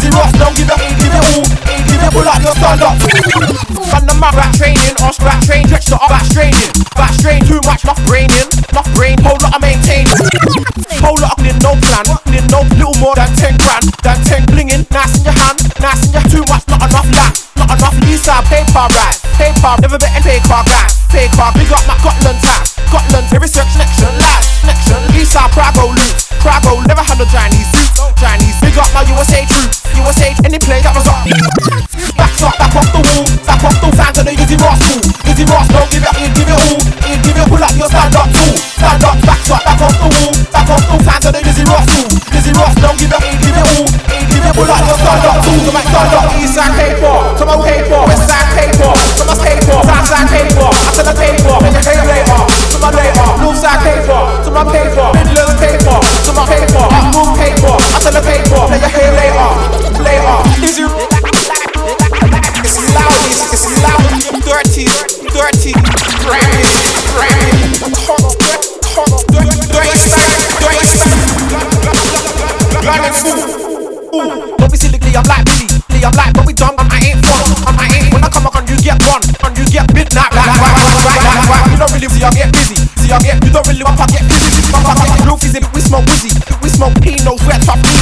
Dizzy Ross, don't give it all. Ain't give it, pull up your stand up. Run the map, back training, or scrap train, stretch the up, back straining. Back strain, too much, enough braining. Enough brain, whole lot of maintain. Whole lot of no plan, need no little more than 10 grand. Than 10 blinging, nice in your hand, nice in your too much, not enough land. Not enough Lisa, paper right. Paper, never betting paper guys. Paper, big up my Scotland time. Scotland, every search connection, live connection. Lisa, Prago loot. Prago, never had no Chinese suits. Chinese, big up my USA troops. USA, any plane that was up. Backs up, back off the wall. Back off the fans to the Dizzy Ross fool. Dizzy Ross, don't give it, ain't give it all. Ain't give it, pull up your stand up fool. Stand up, backs up, back off the wall. Back off the fans to the Dizzy Ross fool. Dizzy Ross, don't give it, ain't give it all. Ain't give it, pull up your stand up fool. To my stand up, east side paper. To my paper, west side paper. To my paper, south side paper. I tell the paper, then you pay later. To my later, north side paper. To my paper, Midlands paper. To my paper, up north paper. I tell the paper, then you pay later. Later, Dizzy. It's loud, it's loud, dirty, grimy, don't be silly, I'm like Billy, I'm like, but we dumb, I ain't fun, when I come up on you get one, on you get midnight, right, you don't really see I get busy, you don't really want to get busy, real fizzy, we smoke wizzy, we smoke P, knows where tough